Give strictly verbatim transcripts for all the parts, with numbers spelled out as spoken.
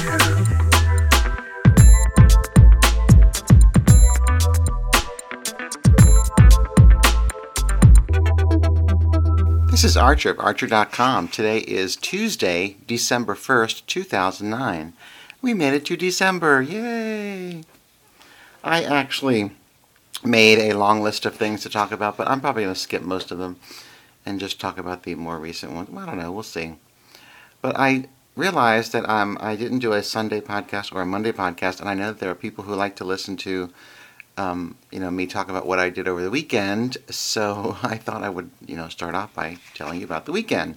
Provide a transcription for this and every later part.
This is Archer of Archer dot com. Today is Tuesday, December first, two thousand nine. We made it to December. Yay! I actually made a long list of things to talk about, but I'm probably going to skip most of them and just talk about the more recent ones. Well, I don't know. We'll see. But I realized that um, I didn't do a Sunday podcast or a Monday podcast, and I know that there are people who like to listen to Um, you know, me talk about what I did over the weekend, so I thought I would, you know, start off by telling you about the weekend.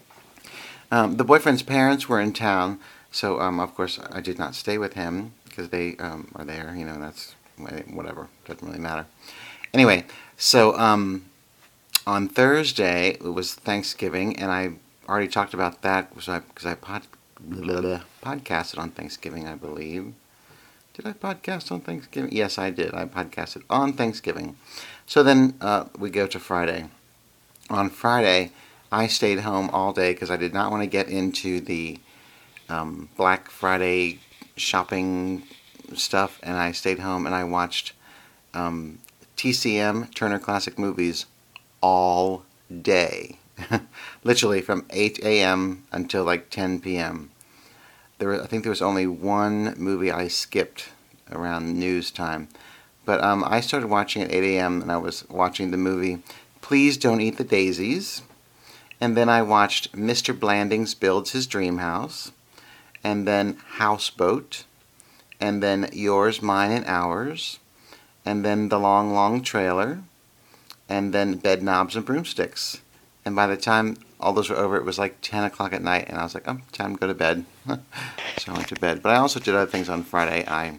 Um, the boyfriend's parents were in town, so, um, of course, I did not stay with him, because they um, are there, you know, that's, whatever, doesn't really matter. Anyway, so, um, on Thursday, it was Thanksgiving, and I already talked about that, because I, cause I pod, blah, blah, podcasted on Thanksgiving, I believe. Did I podcast on Thanksgiving? Yes, I did. I podcasted on Thanksgiving. So then uh, we go to Friday. On Friday, I stayed home all day because I did not want to get into the um, Black Friday shopping stuff, and I stayed home and I watched um, T C M, Turner Classic Movies, all day. Literally from eight a.m. until like ten p.m. There were, I think there was only one movie I skipped around news time. But um, I started watching at eight a.m. and I was watching the movie Please Don't Eat the Daisies. And then I watched Mister Blandings Builds His Dream House. And then Houseboat. And then Yours, Mine, and Ours. And then The Long, Long Trailer. And then Bed Knobs and Broomsticks. And by the time all those were over, it was like ten o'clock at night, and I was like, oh, time to go to bed. So I went to bed. But I also did other things on Friday. I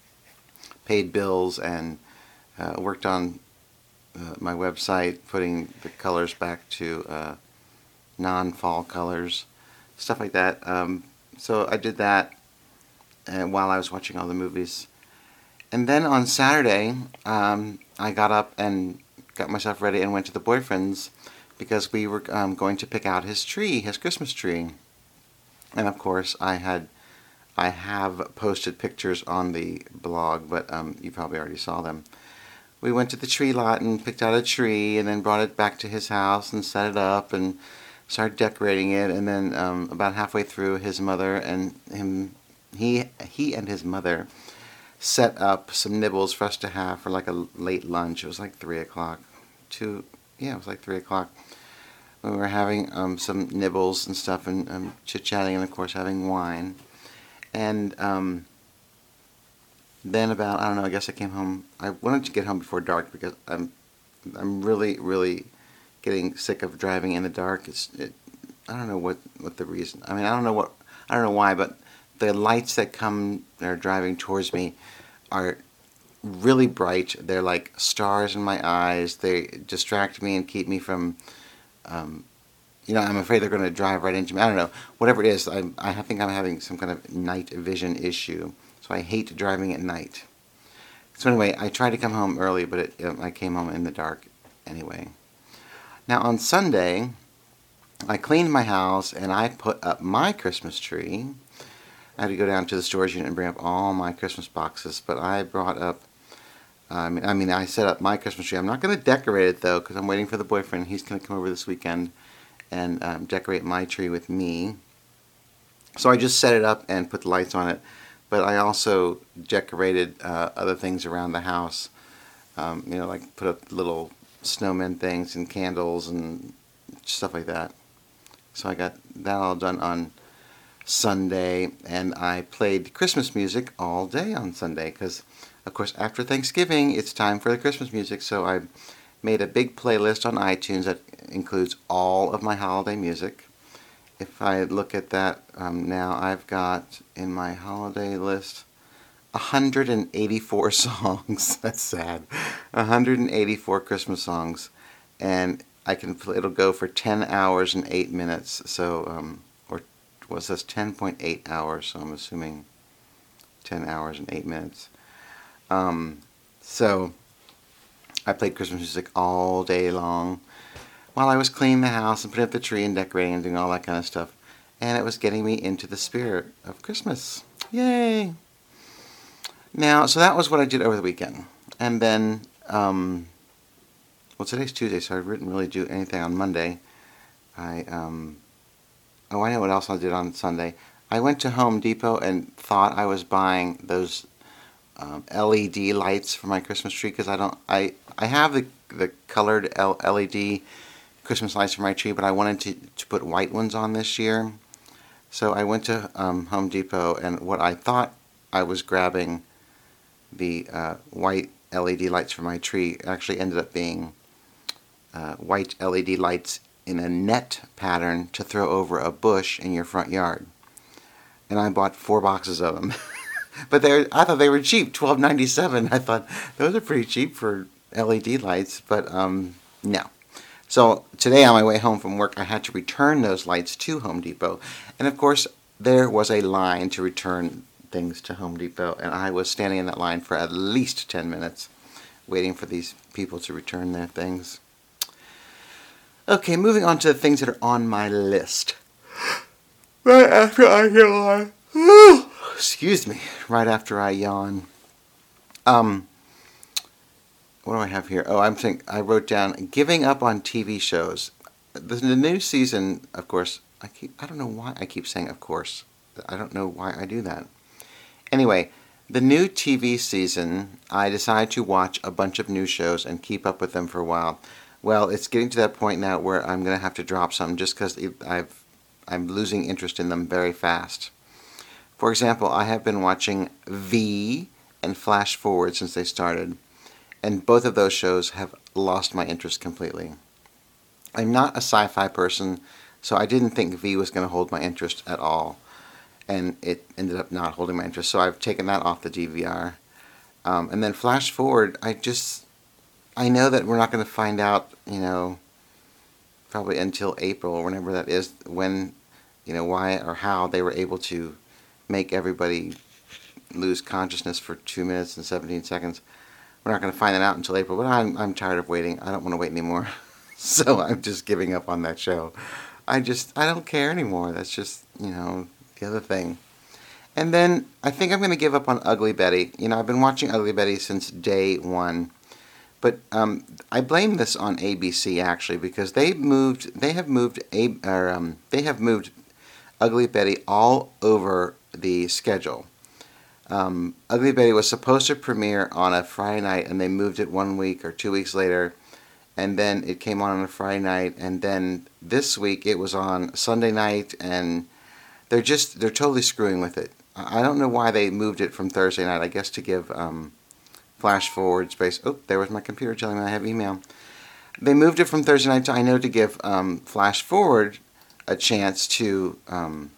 paid bills and uh, worked on uh, my website, putting the colors back to uh, non-fall colors, stuff like that. Um, so I did that uh, while I was watching all the movies. And then on Saturday, um, I got up and got myself ready and went to the boyfriend's, because we were um, going to pick out his tree, his Christmas tree. And of course, I had, I have posted pictures on the blog, but um, you probably already saw them. We went to the tree lot and picked out a tree, and then brought it back to his house and set it up and started decorating it. And then um, about halfway through, his mother and him, he he and his mother set up some nibbles for us to have for like a late lunch. It was like three o'clock. Two, yeah, it was like three o'clock. We were having um, some nibbles and stuff, and um, chit-chatting, and of course having wine. And um, then about, I don't know, I guess I came home. I wanted to get home before dark because I'm I'm really, really getting sick of driving in the dark. It's it, I don't know what, what the reason. I mean, I don't know what I don't know why, but the lights that come that are driving towards me are really bright. They're like stars in my eyes. They distract me and keep me from, um, you know, I'm afraid they're going to drive right into me. I don't know. Whatever it is, I, I think I'm having some kind of night vision issue. So I hate driving at night. So anyway, I tried to come home early, but it, it, I came home in the dark anyway. Now on Sunday, I cleaned my house and I put up my Christmas tree. I had to go down to the storage unit and bring up all my Christmas boxes, but I brought up I mean, I mean, I set up my Christmas tree. I'm not going to decorate it, though, because I'm waiting for the boyfriend. He's going to come over this weekend and um, decorate my tree with me. So I just set it up and put the lights on it. But I also decorated uh, other things around the house. Um, you know, like put up little snowman things and candles and stuff like that. So I got that all done on Sunday. And I played Christmas music all day on Sunday because, of course, after Thanksgiving, it's time for the Christmas music, so I made a big playlist on iTunes that includes all of my holiday music. If I look at that um, now, I've got in my holiday list one hundred eighty-four songs. That's sad. one hundred eighty-four Christmas songs, and I can it'll go for ten hours and eight minutes. So, um, or was this ten point eight hours? So I'm assuming ten hours and eight minutes. Um, so I played Christmas music all day long while I was cleaning the house and putting up the tree and decorating and doing all that kind of stuff. And it was getting me into the spirit of Christmas. Yay! Now, so that was what I did over the weekend. And then, um, well, today's Tuesday, so I didn't really do anything on Monday. I, um, oh, I know what else I did on Sunday. I went to Home Depot and thought I was buying those um, L E D lights for my Christmas tree because I don't, I, I have the, the colored L E D Christmas lights for my tree, but I wanted to, to put white ones on this year. So I went to um, Home Depot, and what I thought I was grabbing the uh, white L E D lights for my tree actually ended up being uh, white L E D lights in a net pattern to throw over a bush in your front yard. And I bought four boxes of them. But they I thought they were cheap, twelve ninety-seven. I thought those are pretty cheap for L E D lights, but um, no. So today on my way home from work, I had to return those lights to Home Depot. And of course, there was a line to return things to Home Depot, and I was standing in that line for at least ten minutes waiting for these people to return their things. Okay, moving on to the things that are on my list. Right after I yawn. Excuse me. Right after I yawn. Um, what do I have here? Oh, I'm think I wrote down giving up on T V shows. The, the new season, of course. I keep. I don't know why I keep saying of course. I don't know why I do that. Anyway, the new T V season, I decided to watch a bunch of new shows and keep up with them for a while. Well, it's getting to that point now where I'm going to have to drop some just because I've I'm losing interest in them very fast. For example, I have been watching V and Flash Forward since they started, and both of those shows have lost my interest completely. I'm not a sci-fi person, so I didn't think V was going to hold my interest at all, and it ended up not holding my interest, so I've taken that off the D V R. Um, and then Flash Forward, I just, I know that we're not going to find out, you know, probably until April or whenever that is, when, you know, why or how they were able to make everybody lose consciousness for two minutes and seventeen seconds. We're not going to find that out until April, but I'm, I'm tired of waiting. I don't want to wait anymore. So I'm just giving up on that show. I just, I don't care anymore. That's just, you know, the other thing. And then I think I'm going to give up on Ugly Betty. You know, I've been watching Ugly Betty since day one. But um, I blame this on A B C actually because they moved, they have moved, a, or, um, they have moved Ugly Betty all over the schedule. Um, Ugly Betty was supposed to premiere on a Friday night, and they moved it one week or two weeks later, and then it came on on a Friday night, and then this week it was on Sunday night, and they're just they're totally screwing with it. I don't know why they moved it from Thursday night. I guess to give um, Flash Forward space. Oh, there was my computer telling me I have email. They moved it from Thursday night to I know to give um, Flash Forward a chance to um,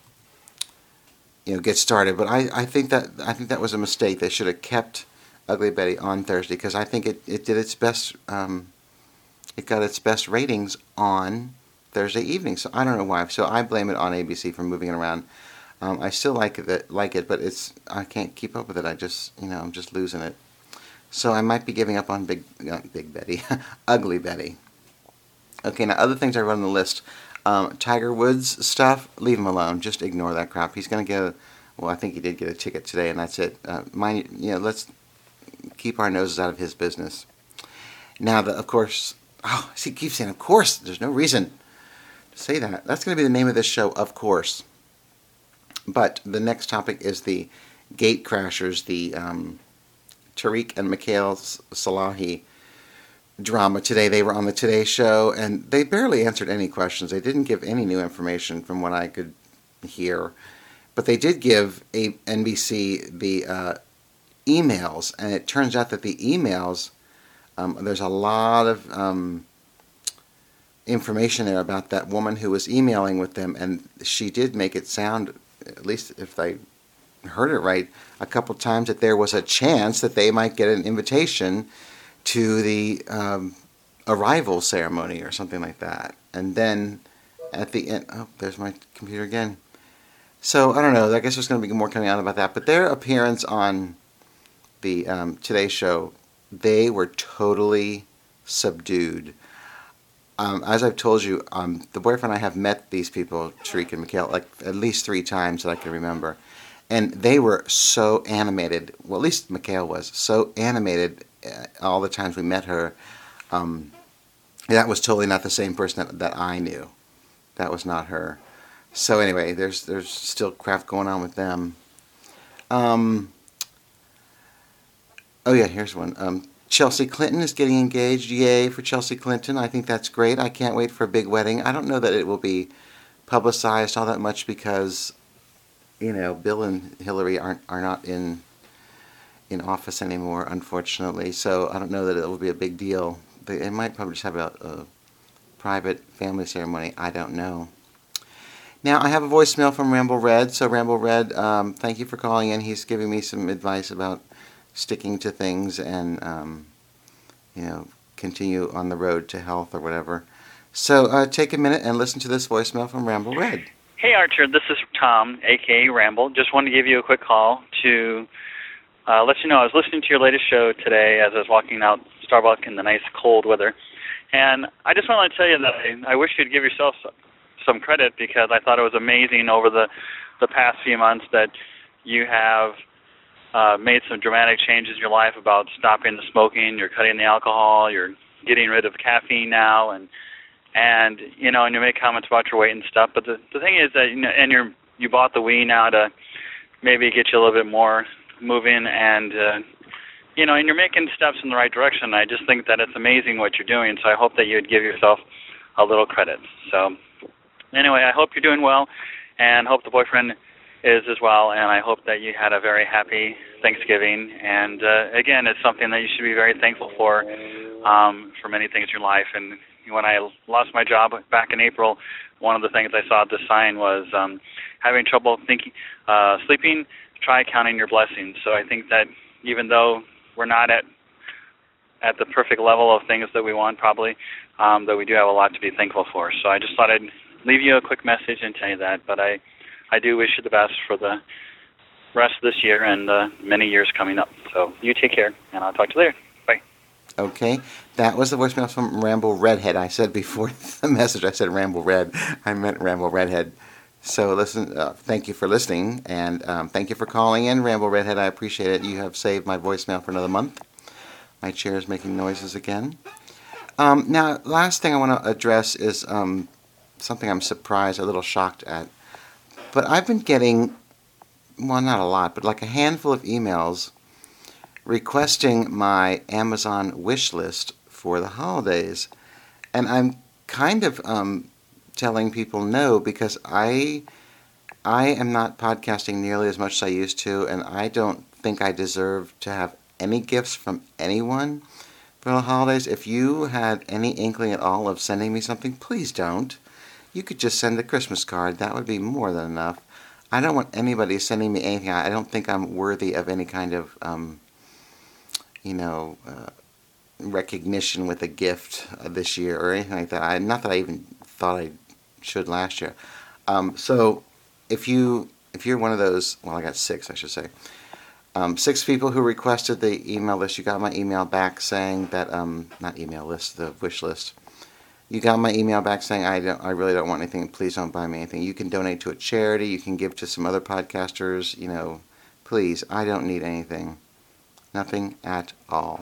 you know get started. But I, I think that I think that was a mistake. They should have kept Ugly Betty on Thursday because I think it, it did its best. Um, it got its best ratings on Thursday evening. So I don't know why. So I blame it on A B C for moving it around. Um, I still like it, like it, but it's I can't keep up with it. I just you know I'm just losing it. So I might be giving up on Big uh, Big Betty, Ugly Betty. Okay, now other things I wrote on the list. Um, Tiger Woods stuff, leave him alone. Just ignore that crap. He's going to get a, well, I think he did get a ticket today, and that's it. Uh, mind, you know, let's keep our noses out of his business. Now, the, of course, oh, see, keep saying, of course. There's no reason to say that. That's going to be the name of this show, of course. But the next topic is the Gate Crashers, the um, Tariq and Mikhail Salahi drama today. They were on the Today Show, and they barely answered any questions. They didn't give any new information from what I could hear. But they did give a N B C the uh, emails, and it turns out that the emails, um, there's a lot of um, information there about that woman who was emailing with them, and she did make it sound, at least if I heard it right, a couple times that there was a chance that they might get an invitation to the um, arrival ceremony or something like that. And then at the end, oh, there's my computer again. So, I don't know, I guess there's going to be more coming out about that. But their appearance on the um, Today Show, they were totally subdued. Um, as I've told you, um, the boyfriend and I have met these people, Tariq and Mikhail, like at least three times that I can remember. And they were so animated. Well, at least Mikhail was so animated uh, all the times we met her. Um, that was totally not the same person that, that I knew. That was not her. So anyway, there's there's still crap going on with them. Um, oh yeah, here's one. Um, Chelsea Clinton is getting engaged. Yay for Chelsea Clinton. I think that's great. I can't wait for a big wedding. I don't know that it will be publicized all that much because, you know, Bill and Hillary aren't are not in in office anymore, unfortunately. So I don't know that it will be a big deal. They, they might probably just have a, a private family ceremony. I don't know. Now, I have a voicemail from Ramble Red. So, Ramble Red, um, thank you for calling in. He's giving me some advice about sticking to things and, um, you know, continue on the road to health or whatever. So, uh, take a minute and listen to this voicemail from Ramble Red. Hey, Archer. This is Tom, a k a. Ramble. Just wanted to give you a quick call to uh, let you know I was listening to your latest show today as I was walking out Starbucks in the nice cold weather. And I just wanted to tell you that I, I wish you'd give yourself some, some credit because I thought it was amazing over the, the past few months that you have uh, made some dramatic changes in your life about stopping the smoking, you're cutting the alcohol, you're getting rid of caffeine now, and and you know, and you make comments about your weight and stuff. But the the thing is that you know, and you're you bought the Wii now to maybe get you a little bit more moving, and uh, you know, and you're making steps in the right direction. I just think that it's amazing what you're doing. So I hope that you'd give yourself a little credit. So anyway, I hope you're doing well, and hope the boyfriend is as well. And I hope that you had a very happy Thanksgiving. And uh, again, it's something that you should be very thankful for, um, for many things in your life. And when I lost my job back in April, one of the things I saw at the sign was um, having trouble thinking, uh, sleeping, try counting your blessings. So I think that even though we're not at at the perfect level of things that we want probably, um, that we do have a lot to be thankful for. So I just thought I'd leave you a quick message and tell you that. But I, I do wish you the best for the rest of this year and uh, many years coming up. So you take care, and I'll talk to you later. Bye. Okay, that was the voicemail from Ramble Redhead. I said before the message, I said Ramble Red. I meant Ramble Redhead. So listen, uh, thank you for listening, and um, thank you for calling in, Ramble Redhead. I appreciate it. You have saved my voicemail for another month. My chair is making noises again. Um, now, last thing I want to address is um, something I'm surprised, a little shocked at. But I've been getting, well, not a lot, but like a handful of emails requesting my Amazon wish list for the holidays. And I'm kind of um, telling people no because I I am not podcasting nearly as much as I used to, and I don't think I deserve to have any gifts from anyone for the holidays. If you had any inkling at all of sending me something, please don't. You could just send a Christmas card. That would be more than enough. I don't want anybody sending me anything. I don't think I'm worthy of any kind of, um, you know, uh, recognition with a gift uh, this year or anything like that. I, not that I even thought I should last year. Um, so if you if you're one of those, well, I got six, I should say. Um, six people who requested the email list. You got my email back saying that, um, not email list, the wish list. You got my email back saying I don't, I really don't want anything. Please don't buy me anything. You can donate to a charity. You can give to some other podcasters. You know, please. I don't need anything. Nothing at all.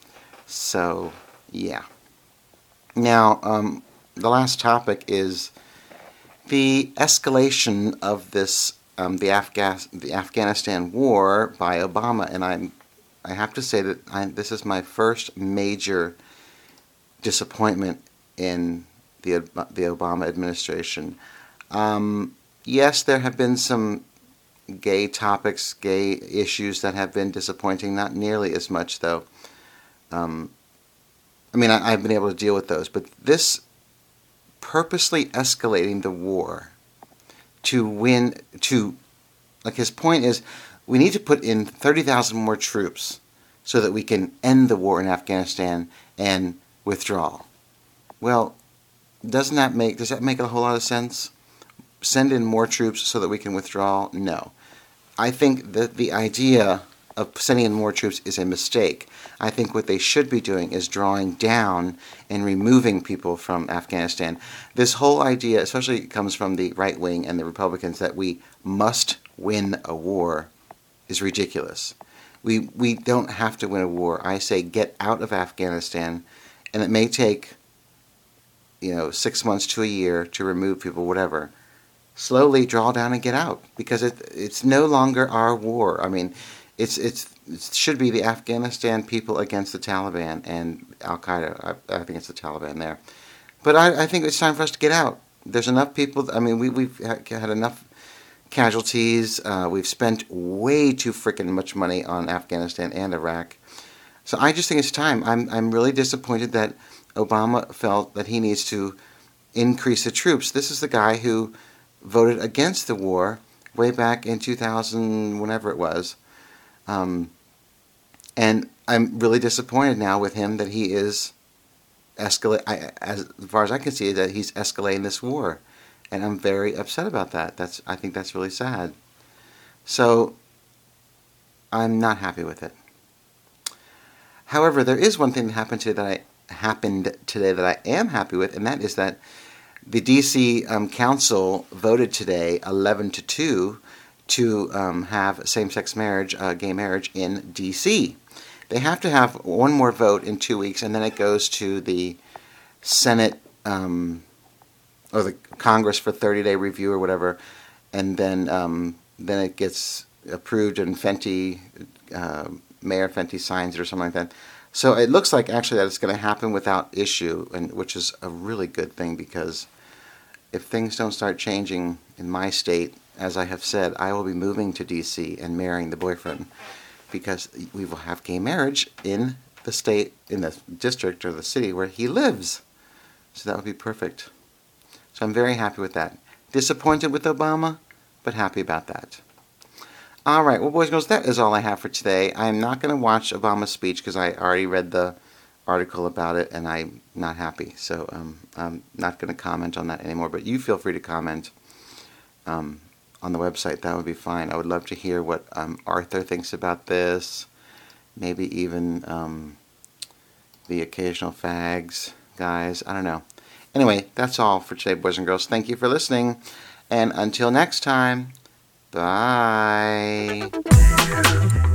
So, yeah. Now, um, the last topic is the escalation of this, um, the Afga- the Afghanistan war by Obama, and I'm, I have to say that I, this is my first major disappointment in the the Obama administration. Um, yes, there have been some gay topics, gay issues that have been disappointing. Not nearly as much, though. Um, I mean, I, I've been able to deal with those, but this purposely escalating the war to win, to, like his point is, we need to put in thirty thousand more troops so that we can end the war in Afghanistan and withdraw. Well, doesn't that make, does that make a whole lot of sense? Send in more troops so that we can withdraw? No. I think that the idea of sending in more troops is a mistake. I think what they should be doing is drawing down and removing people from Afghanistan. This whole idea, especially comes from the right wing and the Republicans, that we must win a war is ridiculous. We we don't have to win a war. I say get out of Afghanistan, and it may take, you know, six months to a year to remove people, whatever. Slowly draw down and get out, because it it's no longer our war. I mean, it's it's it should be the Afghanistan people against the Taliban and Al Qaeda. I, I think it's the Taliban there, but I, I think it's time for us to get out. There's enough people. I mean, we we've had enough casualties. Uh, we've spent way too freaking much money on Afghanistan and Iraq. So I just think it's time. I'm I'm really disappointed that Obama felt that he needs to increase the troops. This is the guy who voted against the war way back in two thousand, whenever it was. Um, and I'm really disappointed now with him that he is escalate. As far as I can see, that he's escalating this war. And I'm very upset about that. That's I think that's really sad. So I'm not happy with it. However, there is one thing that happened today that I happened today that I am happy with, and that is that the D C um, Council voted today eleven to two to um, have same-sex marriage, uh, gay marriage in D C. They have to have one more vote in two weeks, and then it goes to the Senate. Um, or the Congress for thirty-day review or whatever, and then um, then it gets approved and Fenty, uh, Mayor Fenty signs it or something like that. So it looks like actually that it's going to happen without issue, and which is a really good thing, because if things don't start changing in my state, as I have said, I will be moving to D C and marrying the boyfriend, because we will have gay marriage in the state, in the district or the city where he lives. So that would be perfect. So I'm very happy with that. Disappointed with Obama, but happy about that. All right, well, boys and girls, that is all I have for today. I'm not going to watch Obama's speech because I already read the article about it, and I'm not happy. So um, I'm not going to comment on that anymore. But you feel free to comment um, on the website. That would be fine. I would love to hear what um, Arthur thinks about this. Maybe even um, the occasional fags guys. I don't know. Anyway, that's all for today, boys and girls. Thank you for listening. And until next time, bye.